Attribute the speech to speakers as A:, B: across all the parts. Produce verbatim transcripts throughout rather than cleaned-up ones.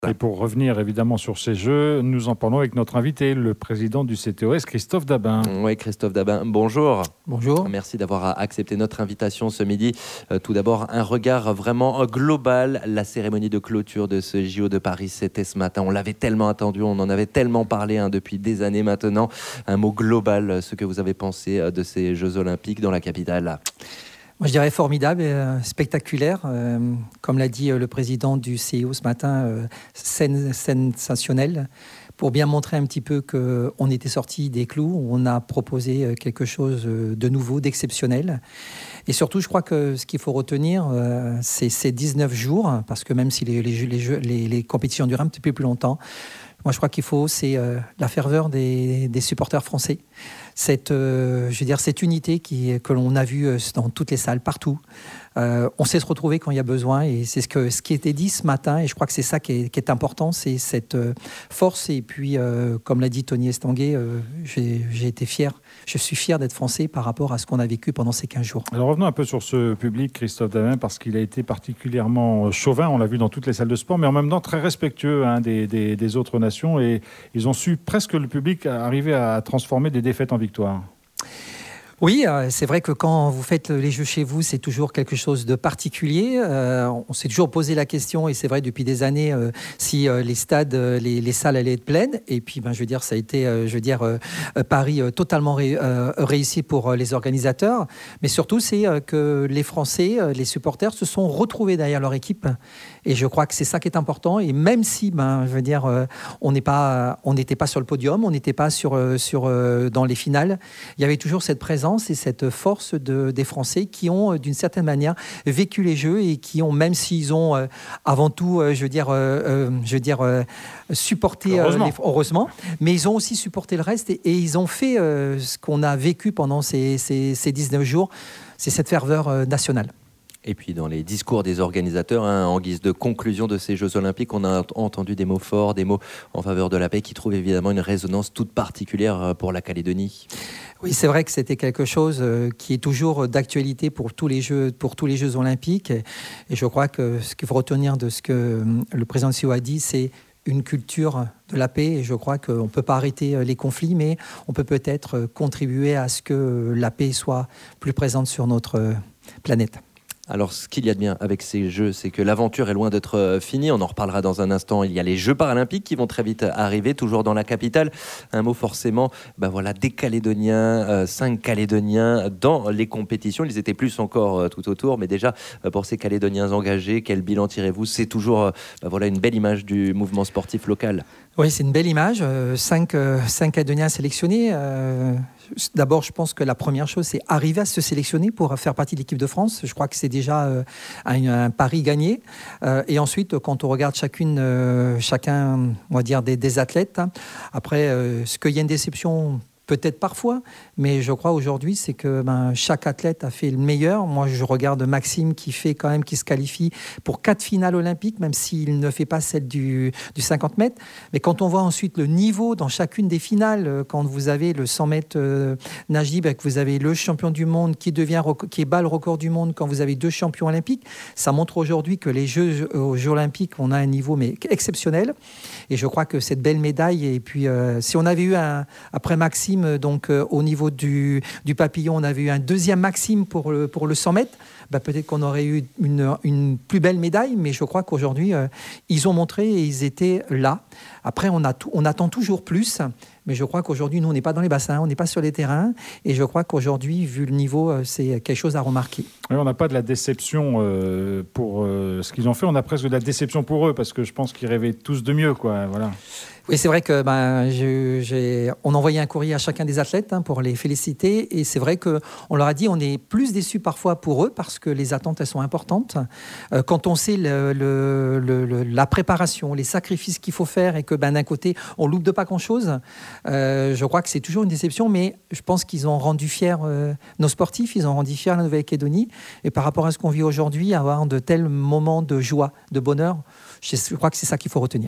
A: Et pour revenir évidemment sur ces Jeux, nous en parlons avec notre invité, le président du C T O S, Christophe Dabin.
B: Oui, Christophe Dabin, bonjour.
C: Bonjour.
B: Merci d'avoir accepté notre invitation ce midi. Euh, tout d'abord, un regard vraiment global. La cérémonie de clôture de ce J O de Paris, c'était ce matin. On l'avait tellement attendu, on en avait tellement parlé hein, depuis des années maintenant. Un mot global, ce que vous avez pensé de ces Jeux Olympiques dans la capitale.
C: Moi, je dirais formidable et euh, spectaculaire. Euh, comme l'a dit euh, le président du C I O ce matin, euh, scène, sensationnelle, pour bien montrer un petit peu qu'on était sorti des clous, on a proposé quelque chose de nouveau, d'exceptionnel. Et surtout, je crois que ce qu'il faut retenir, euh, c'est ces dix-neuf jours, parce que même si les, les, les, les, les compétitions durent un petit peu plus longtemps, moi, je crois qu'il faut, c'est euh, la ferveur des, des supporters français. Cette, euh, je veux dire, cette unité qui, que l'on a vue dans toutes les salles, partout. Euh, on sait se retrouver quand il y a besoin et c'est ce, que, ce qui était dit ce matin et je crois que c'est ça qui est, qui est important, c'est cette euh, force et puis, euh, comme l'a dit Tony Estanguet, euh, j'ai, j'ai été fier, je suis fier d'être français par rapport à ce qu'on a vécu pendant ces quinze jours.
A: Alors revenons un peu sur ce public, Christophe Dabin, parce qu'il a été particulièrement chauvin, on l'a vu dans toutes les salles de sport, mais en même temps très respectueux hein, des, des, des autres nations et ils ont su presque le public arriver à transformer des défaites en victoires.
C: Oui, c'est vrai que quand vous faites les Jeux chez vous, c'est toujours quelque chose de particulier. Euh, on s'est toujours posé la question, et c'est vrai depuis des années, euh, si euh, les stades, les, les salles allaient être pleines. Et puis, ben, je veux dire, ça a été, euh, je veux dire, euh, Paris euh, totalement ré, euh, réussi pour euh, les organisateurs. Mais surtout, c'est euh, que les Français, euh, les supporters, se sont retrouvés derrière leur équipe. Et je crois que c'est ça qui est important. Et même si, ben, je veux dire, euh, on n'est pas, on n'était pas sur le podium, on n'était pas sur, euh, sur euh, dans les finales, il y avait toujours cette présence et cette force de, des Français qui ont, d'une certaine manière, vécu les Jeux et qui ont, même s'ils ont euh, avant tout, euh, je veux dire, euh, euh, je veux dire euh, supporté,
A: heureusement.
C: Euh, les, heureusement, mais ils ont aussi supporté le reste et, et ils ont fait euh, ce qu'on a vécu pendant ces, ces, ces dix-neuf jours, c'est cette ferveur euh, nationale.
B: Et puis dans les discours des organisateurs, hein, en guise de conclusion de ces Jeux Olympiques, on a entendu des mots forts, des mots en faveur de la paix qui trouvent évidemment une résonance toute particulière pour la Calédonie.
C: Oui, c'est vrai que c'était quelque chose qui est toujours d'actualité pour tous les Jeux, pour tous les Jeux Olympiques. Et je crois que ce qu'il faut retenir de ce que le président du C I O a dit, c'est une culture de la paix. Et je crois qu'on ne peut pas arrêter les conflits, mais on peut peut-être contribuer à ce que la paix soit plus présente sur notre planète.
B: Alors, ce qu'il y a de bien avec ces Jeux, c'est que l'aventure est loin d'être finie. On en reparlera dans un instant. Il y a les Jeux paralympiques qui vont très vite arriver, toujours dans la capitale. Un mot forcément, ben voilà, des Calédoniens, euh, cinq Calédoniens dans les compétitions. Ils étaient plus encore euh, tout autour, mais déjà, euh, pour ces Calédoniens engagés, quel bilan tirez-vous ? C'est toujours euh, ben voilà, une belle image du mouvement sportif local.
C: Oui, c'est une belle image. Euh, cinq, euh, cinq Calédoniens sélectionnés. Euh, d'abord, je pense que la première chose, c'est arriver à se sélectionner pour faire partie de l'équipe de France. Je crois que c'est déjà euh, un, un pari gagné. Euh, et ensuite, quand on regarde chacune, euh, chacun, on va dire, des, des athlètes, hein, après, euh, ce qu'il y a une déception... Peut-être parfois, mais je crois aujourd'hui, c'est que ben, chaque athlète a fait le meilleur. Moi, je regarde Maxime qui fait quand même, qui se qualifie pour quatre finales olympiques, même s'il ne fait pas celle du, du cinquante mètres. Mais quand on voit ensuite le niveau dans chacune des finales, quand vous avez le cent mètres euh, Najib, que vous avez le champion du monde qui devient, qui bat le record du monde, quand vous avez deux champions olympiques, ça montre aujourd'hui que les Jeux, aux Jeux olympiques, on a un niveau mais exceptionnel. Et je crois que cette belle médaille, et puis euh, si on avait eu un, après Maxime, donc euh, au niveau du, du papillon, on avait eu un deuxième Maxime pour le, pour le cent mètres. Bah, peut-être qu'on aurait eu une, une plus belle médaille, mais je crois qu'aujourd'hui, euh, ils ont montré et ils étaient là. Après, on, a tout, on attend toujours plus, mais je crois qu'aujourd'hui, nous, on n'est pas dans les bassins, on n'est pas sur les terrains, et je crois qu'aujourd'hui, vu le niveau, euh, c'est quelque chose à remarquer.
A: Oui, on n'a pas de la déception euh, pour euh, ce qu'ils ont fait, on a presque de la déception pour eux, parce que je pense qu'ils rêvaient tous de mieux, quoi. Voilà.
C: Oui, c'est vrai que ben, j'ai, j'ai, on envoyait un courrier à chacun des athlètes hein, pour les féliciter. Et c'est vrai qu'on leur a dit on est plus déçus parfois pour eux parce que les attentes, elles sont importantes. Euh, quand on sait le, le, le, le, la préparation, les sacrifices qu'il faut faire et que ben, d'un côté, on loupe de pas grand-chose, euh, je crois que c'est toujours une déception. Mais je pense qu'ils ont rendu fiers euh, nos sportifs, ils ont rendu fiers la Nouvelle-Calédonie. Et par rapport à ce qu'on vit aujourd'hui, avoir de tels moments de joie, de bonheur, je, je crois que c'est ça qu'il faut retenir.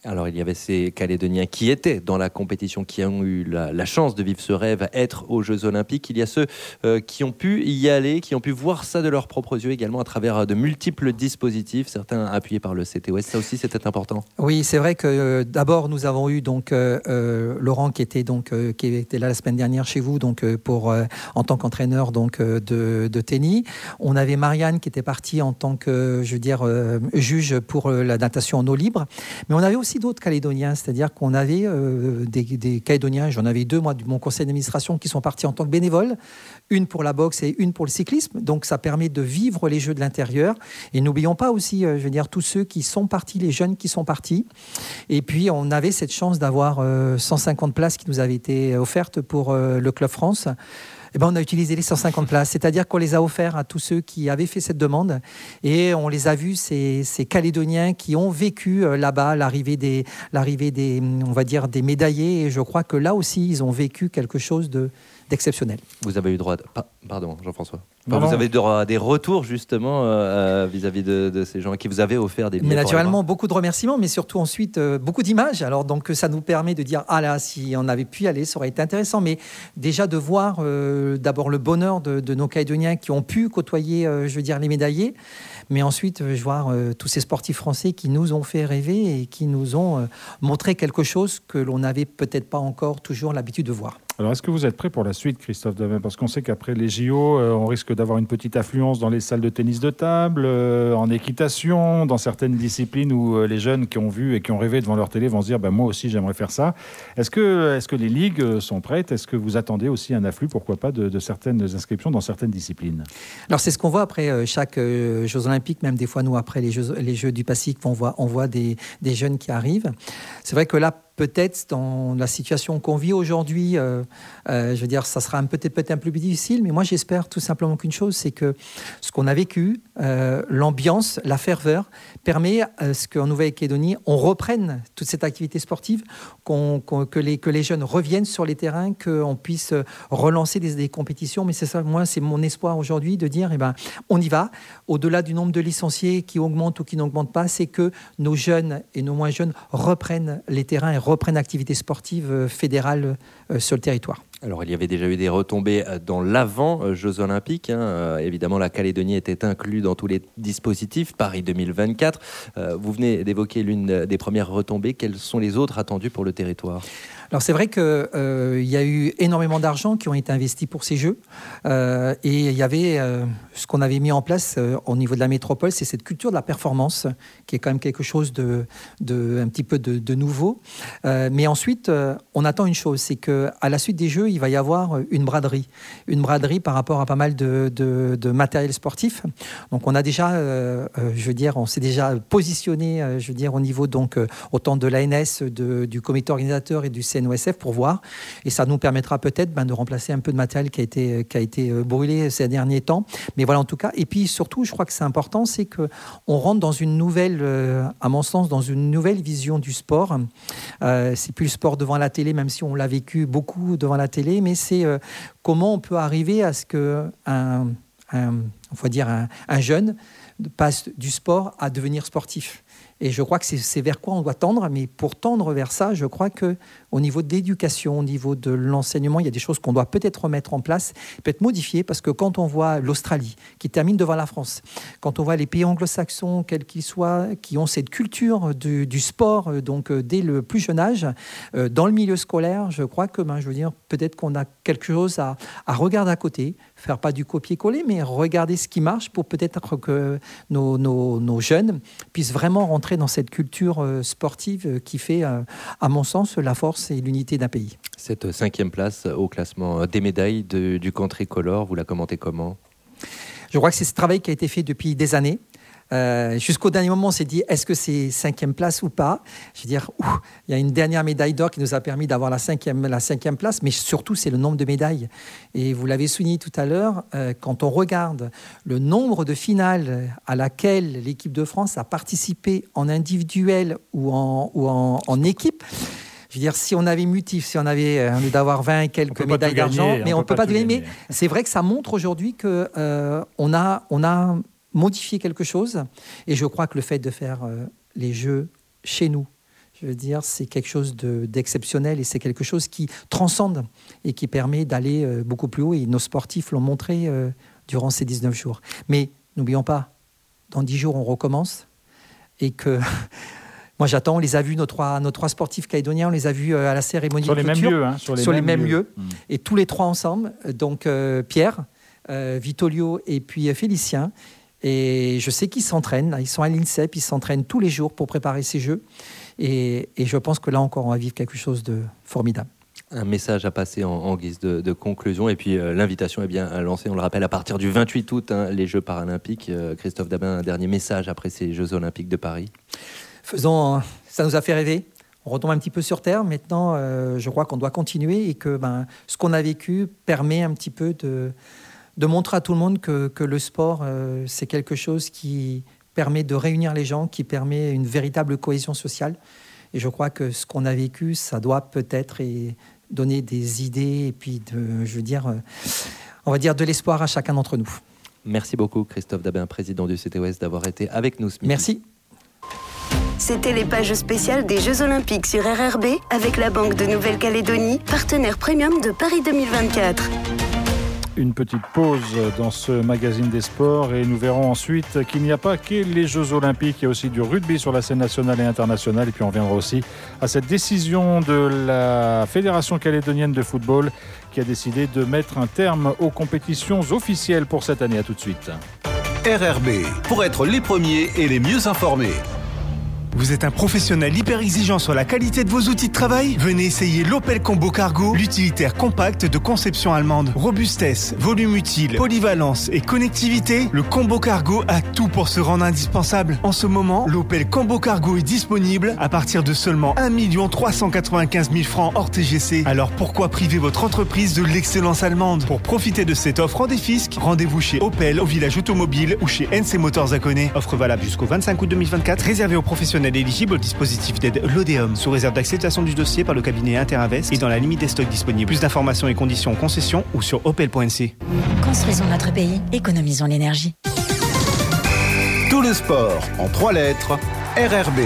B: Alors, il y avait ces Calédoniens qui étaient dans la compétition, qui ont eu la, la chance de vivre ce rêve, être aux Jeux Olympiques. Il y a ceux euh, qui ont pu y aller, qui ont pu voir ça de leurs propres yeux également à travers de multiples dispositifs, certains appuyés par le C T O S. Ça aussi, c'était important.
C: Oui, c'est vrai que euh, d'abord, nous avons eu donc, euh, euh, Laurent qui était, donc, euh, qui était là la semaine dernière chez vous donc, euh, pour, euh, en tant qu'entraîneur donc, euh, de, de tennis. On avait Marianne qui était partie en tant que je veux dire, euh, juge pour euh, la natation en eau libre. Mais on avait aussi d'autres Calédoniens, c'est-à-dire qu'on avait euh, des, des Calédoniens, j'en avais deux, moi, de mon conseil d'administration, qui sont partis en tant que bénévoles, une pour la boxe et une pour le cyclisme. Donc, ça permet de vivre les Jeux de l'intérieur. Et n'oublions pas aussi, euh, je veux dire, tous ceux qui sont partis, les jeunes qui sont partis. Et puis, on avait cette chance d'avoir euh, cent cinquante places qui nous avaient été offertes pour euh, le Club France. Eh ben, on a utilisé les cent cinquante places, c'est-à-dire qu'on les a offerts à tous ceux qui avaient fait cette demande et on les a vus, ces, ces Calédoniens qui ont vécu euh, là-bas l'arrivée des, l'arrivée des, on va dire, des médaillés et je crois que là aussi, ils ont vécu quelque chose de, d'exceptionnel.
B: Vous avez eu droit... De... Pardon, Jean-François. Enfin,
A: non,
B: vous
A: non.
B: avez eu droit à des retours justement euh, vis-à-vis de, de ces gens qui vous avaient offert des billets.
C: Mais naturellement, beaucoup de remerciements, mais surtout ensuite euh, beaucoup d'images. Alors donc ça nous permet de dire ah là, si on avait pu y aller, ça aurait été intéressant. Mais déjà de voir euh, d'abord le bonheur de, de nos Calédoniens qui ont pu côtoyer, euh, je veux dire, les médaillés. Mais ensuite, je vois euh, tous ces sportifs français qui nous ont fait rêver et qui nous ont euh, montré quelque chose que l'on n'avait peut-être pas encore toujours l'habitude de voir.
A: Alors, est-ce que vous êtes prêt pour la suite, Christophe Davin ? Parce qu'on sait qu'après les J O, euh, on risque d'avoir une petite affluence dans les salles de tennis de table, euh, en équitation, dans certaines disciplines où euh, les jeunes qui ont vu et qui ont rêvé devant leur télé vont se dire bah, « moi aussi, j'aimerais faire ça ». Est-ce que, est-ce que les ligues sont prêtes ? Est-ce que vous attendez aussi un afflux, pourquoi pas, de, de certaines inscriptions dans certaines disciplines ?
C: Alors, c'est ce qu'on voit après euh, chaque euh, Jeux Olympiques, même des fois, nous, après les Jeux, les Jeux du Pacifique, on voit, on voit des, des jeunes qui arrivent. C'est vrai que là, peut-être dans la situation qu'on vit aujourd'hui, euh, euh, je veux dire, ça sera un, peut-être, peut-être un peu plus difficile, mais moi j'espère tout simplement qu'une chose, c'est que ce qu'on a vécu, euh, l'ambiance, la ferveur, permet à ce qu'en Nouvelle-Calédonie, on reprenne toute cette activité sportive, qu'on, qu'on, que, les, que les jeunes reviennent sur les terrains, qu'on puisse relancer des, des compétitions. Mais c'est ça, moi, c'est mon espoir aujourd'hui de dire, eh ben, on y va. Au-delà du nombre de licenciés qui augmente ou qui n'augmente pas, c'est que nos jeunes et nos moins jeunes reprennent les terrains et reprennent l'activité sportive fédérale sur le territoire.
B: Alors, il y avait déjà eu des retombées dans l'avant-Jeux Olympiques. Hein. Euh, évidemment, la Calédonie était inclue dans tous les dispositifs. Paris deux mille vingt-quatre. Euh, vous venez d'évoquer l'une des premières retombées. Quelles sont les autres attendues pour le territoire ?
C: Alors c'est vrai qu'il euh, y a eu énormément d'argent qui ont été investis pour ces Jeux euh, et il y avait euh, ce qu'on avait mis en place euh, au niveau de la métropole, c'est cette culture de la performance qui est quand même quelque chose de, de un petit peu de, de nouveau. Euh, mais ensuite, euh, on attend une chose, c'est qu'à la suite des Jeux, il va y avoir une braderie, une braderie par rapport à pas mal de, de, de matériel sportif. Donc on a déjà, euh, euh, je veux dire, on s'est déjà positionné, euh, je veux dire, au niveau donc euh, autant de l'A N S, de, du comité organisateur et du C N O S F pour voir, et ça nous permettra peut-être ben, de remplacer un peu de matériel qui a été, qui a été brûlé ces derniers temps. Mais voilà, en tout cas, et puis surtout, je crois que c'est important, c'est qu'on rentre dans une nouvelle, euh, à mon sens, dans une nouvelle vision du sport. Euh, c'est plus le sport devant la télé, même si on l'a vécu beaucoup devant la télé, mais c'est euh, comment on peut arriver à ce qu'un, un, on va dire un, un jeune passe du sport à devenir sportif. Et je crois que c'est, c'est vers quoi on doit tendre. Mais pour tendre vers ça, je crois qu'au niveau de l'éducation, au niveau de l'enseignement, il y a des choses qu'on doit peut-être remettre en place, peut-être modifier. Parce que quand on voit l'Australie, qui termine devant la France, quand on voit les pays anglo-saxons, quels qu'ils soient, qui ont cette culture du, du sport, donc dès le plus jeune âge, euh, dans le milieu scolaire, je crois que, ben, je veux dire, peut-être qu'on a quelque chose à, à regarder à côté, faire pas du copier-coller, mais regarder ce qui marche pour peut-être que nos, nos, nos jeunes puissent vraiment rentrer dans cette culture sportive qui fait, à mon sens, la force et l'unité d'un pays.
B: Cette cinquième place au classement des médailles de, du camp tricolore, vous la commentez comment ?
C: Je crois que c'est ce travail qui a été fait depuis des années. Euh, jusqu'au dernier moment, on s'est dit, est-ce que c'est cinquième place ou pas ? Je veux dire, ouh, il y a une dernière médaille d'or qui nous a permis d'avoir la cinquième, la cinquième place, mais surtout, c'est le nombre de médailles. Et vous l'avez souligné tout à l'heure, euh, quand on regarde le nombre de finales à laquelle l'équipe de France a participé en individuel ou en, ou en, en équipe, je veux dire, si on avait mutif, si on avait on d'avoir vingt et quelques médailles d'argent, mais on ne peut pas tout gagner. Mais c'est vrai que ça montre aujourd'hui qu'on euh, a, on a modifié quelque chose. Et je crois que le fait de faire euh, les Jeux chez nous, Je veux dire, c'est quelque chose de, d'exceptionnel et c'est quelque chose qui transcende et qui permet d'aller euh, beaucoup plus haut. Et nos sportifs l'ont montré euh, durant ces dix-neuf jours. Mais n'oublions pas, dans dix jours, on recommence. Et que moi, j'attends, on les a vus, nos trois, nos trois sportifs calédoniens, on les a vus euh, à la cérémonie
A: sur
C: de
A: les
C: clôture.
A: Mêmes lieux, hein, sur les
C: sur
A: mêmes,
C: les mêmes lieux.
A: lieux. Mmh.
C: Et tous les trois ensemble. Donc, euh, Pierre, euh, Vitolio et puis euh, Félicien. Et je sais qu'ils s'entraînent, ils sont à l'INSEP, ils s'entraînent tous les jours pour préparer ces Jeux. Et, et je pense que là encore, on va vivre quelque chose de formidable.
B: Un message à passer en, en guise de, de conclusion. Et puis euh, l'invitation est bien lancée, on le rappelle, à partir du vingt-huit août, hein, les Jeux paralympiques. Euh, Christophe Dabin, un dernier message après ces Jeux olympiques de Paris.
C: Faisons, ça nous a fait rêver. On retombe un petit peu sur Terre. Maintenant, euh, je crois qu'on doit continuer et que ben, ce qu'on a vécu permet un petit peu de... de montrer à tout le monde que, que le sport, euh, c'est quelque chose qui permet de réunir les gens, qui permet une véritable cohésion sociale. Et je crois que ce qu'on a vécu, ça doit peut-être et donner des idées et puis, de, je veux dire, euh, on va dire de l'espoir à chacun d'entre nous.
B: Merci beaucoup, Christophe Dabin, président du C T O S, d'avoir été avec nous ce midi.
C: Merci.
D: C'était les pages spéciales des Jeux Olympiques sur R R B avec la Banque de Nouvelle-Calédonie, partenaire premium de Paris deux mille vingt-quatre.
A: Une petite pause dans ce magazine des sports et nous verrons ensuite qu'il n'y a pas que les Jeux Olympiques, il y a aussi du rugby sur la scène nationale et internationale. Et puis on reviendra aussi à cette décision de la Fédération calédonienne de football qui a décidé de mettre un terme aux compétitions officielles pour cette année. À tout de suite.
E: R R B, pour être les premiers et les mieux informés.
F: Vous êtes un professionnel hyper exigeant sur la qualité de vos outils de travail ? Venez essayer l'Opel Combo Cargo, l'utilitaire compact de conception allemande. Robustesse, volume utile, polyvalence et connectivité, le Combo Cargo a tout pour se rendre indispensable. En ce moment, l'Opel Combo Cargo est disponible à partir de seulement un million trois cent quatre-vingt-quinze mille francs hors T G C. Alors pourquoi priver votre entreprise de l'excellence allemande ? Pour profiter de cette offre en défisque, rendez-vous chez Opel au village automobile ou chez N C Motors à Connaît. Offre valable jusqu'au vingt-cinq août deux mille vingt-quatre, réservée aux professionnels éligible au dispositif d'aide L'Odéum, sous réserve d'acceptation du dossier par le cabinet Interinvest et dans la limite des stocks disponibles. Plus d'informations et conditions en concession ou sur opel point n c.
G: Construisons notre pays, économisons l'énergie.
E: Tout le sport en trois lettres, R R B.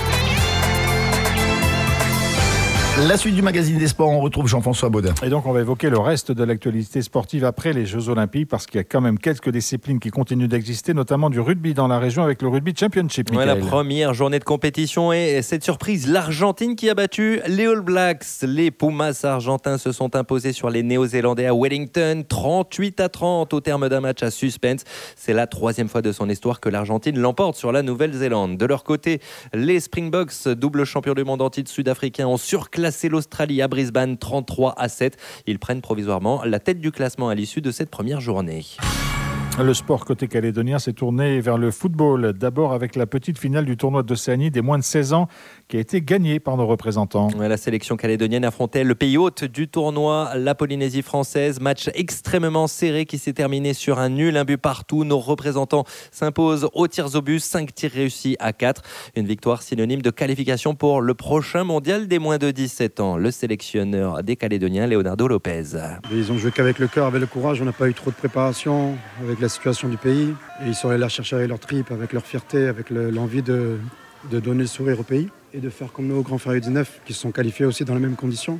E: La suite du magazine des sports, on retrouve Jean-François Baudin.
A: Et donc on va évoquer le reste de l'actualité sportive après les Jeux Olympiques parce qu'il y a quand même quelques disciplines qui continuent d'exister, notamment du rugby dans la région avec le Rugby Championship.
B: Ouais, la première journée de compétition et cette surprise, l'Argentine qui a battu les All Blacks. Les Pumas argentins se sont imposés sur les Néo-Zélandais à Wellington, trente-huit à trente au terme d'un match à suspense. C'est la troisième fois de son histoire que l'Argentine l'emporte sur la Nouvelle-Zélande. De leur côté, les Springboks, double champion du monde en titre sud-africain, ont surclassé l'Australie à Brisbane trente-trois à sept. Ils prennent provisoirement la tête du classement à l'issue de cette première journée.
A: Le sport côté calédonien s'est tourné vers le football. D'abord avec la petite finale du tournoi d'Océanie des moins de seize ans qui a été gagnée par nos représentants.
B: La sélection calédonienne affrontait le pays hôte du tournoi, la Polynésie française. Match extrêmement serré qui s'est terminé sur un nul, un but partout. Nos représentants s'imposent aux tirs au but, cinq tirs réussis à quatre. Une victoire synonyme de qualification pour le prochain mondial des moins de dix-sept ans. Le sélectionneur des Calédoniens, Leonardo Lopez.
H: Ils ont joué qu'avec le cœur, avec le courage. On n'a pas eu trop de préparation avec la situation du pays. Et ils sont allés la chercher avec leur tripes, avec leur fierté, avec le, l'envie de, de donner le sourire au pays et de faire comme nos grands frères U dix-neuf qui se sont qualifiés aussi dans les mêmes conditions.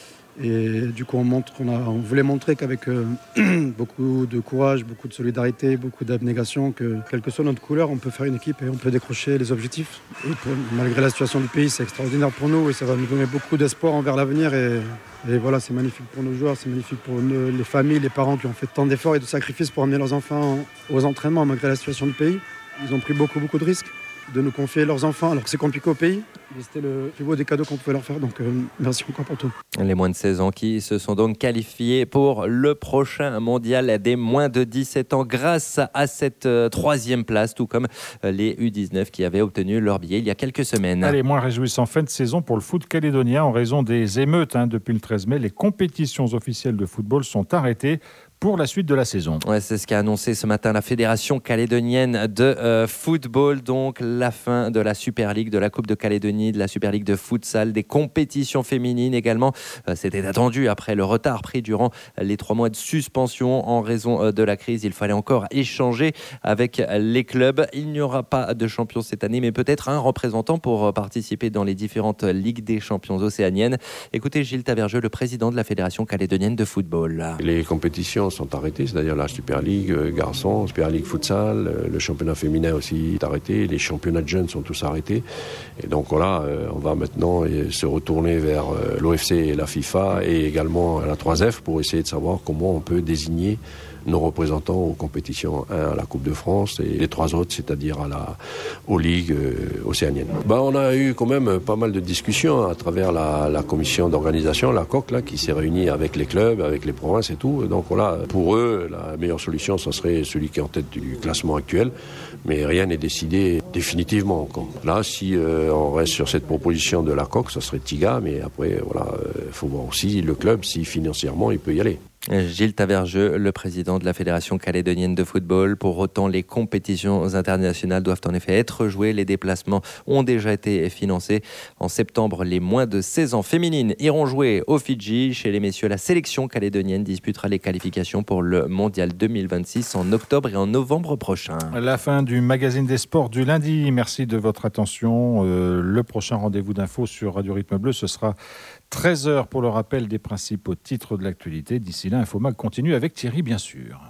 H: Et du coup, on, montre, on, a, on voulait montrer qu'avec euh, beaucoup de courage, beaucoup de solidarité, beaucoup d'abnégation, que quelle que soit notre couleur, on peut faire une équipe et on peut décrocher les objectifs. Et pour, malgré la situation du pays, c'est extraordinaire pour nous et ça va nous donner beaucoup d'espoir envers l'avenir. Et, et voilà, c'est magnifique pour nos joueurs, c'est magnifique pour nos, les familles, les parents qui ont fait tant d'efforts et de sacrifices pour amener leurs enfants aux entraînements malgré la situation du pays. Ils ont pris beaucoup, beaucoup de risques de nous confier leurs enfants alors que c'est compliqué au pays. Et c'était le plus beau des cadeaux qu'on pouvait leur faire, donc euh, merci encore pour tout.
B: Les moins de seize ans qui se sont donc qualifiés pour le prochain mondial des moins de dix-sept ans grâce à cette euh, troisième place, tout comme euh, les U dix-neuf qui avaient obtenu leur billet il y a quelques semaines.
A: Allez, moins réjouissant fin de saison pour le foot calédonien en raison des émeutes hein, depuis le treize mai. Les compétitions officielles de football sont arrêtées pour la suite de la saison.
B: Ouais, c'est ce qu'a annoncé ce matin la Fédération calédonienne de euh, football. Donc la fin de la Super League, de la Coupe de Calédonie, de la Super League de futsal, des compétitions féminines également. Euh, c'était attendu après le retard pris durant les trois mois de suspension en raison euh, de la crise. Il fallait encore échanger avec les clubs. Il n'y aura pas de champion cette année, mais peut-être un représentant pour participer dans les différentes Ligues des champions océaniennes. Écoutez Gilles Tavergeux, le président de la Fédération calédonienne de football.
I: Les compétitions sont arrêtées, c'est-à-dire la Super League euh, garçons, Super League futsal, euh, le championnat féminin aussi est arrêté, les championnats de jeunes sont tous arrêtés. Et donc voilà, euh, on va maintenant euh, se retourner vers euh, l'O F C et la FIFA et également la trois F pour essayer de savoir comment on peut désigner nos représentants aux compétitions, un à la Coupe de France et les trois autres, c'est-à-dire à la, aux ligues euh, océaniennes. Ben, on a eu quand même pas mal de discussions à travers la, la commission d'organisation, la C O C, là, qui s'est réunie avec les clubs, avec les provinces et tout. Donc voilà, pour eux, la meilleure solution, ce serait celui qui est en tête du classement actuel, mais rien n'est décidé définitivement encore. Là, si euh, on reste sur cette proposition de la C O C, ça serait Tiga, mais après, voilà, il euh, faut voir aussi le club si financièrement il peut y aller.
B: Gilles Tavergeux, le président de la Fédération calédonienne de football. Pour autant, les compétitions internationales doivent en effet être jouées. Les déplacements ont déjà été financés. En septembre, les moins de seize ans féminines iront jouer au Fidji. Chez les messieurs, la sélection calédonienne disputera les qualifications pour le Mondial deux mille vingt-six en octobre et en novembre prochain.
A: La fin du magazine des sports du lundi. Merci de votre attention. Euh, le prochain rendez-vous d'infos sur Radio Rythme Bleu, ce sera treize heures pour le rappel des principaux titres de l'actualité. D'ici là, Infomag continue avec Thierry, bien sûr.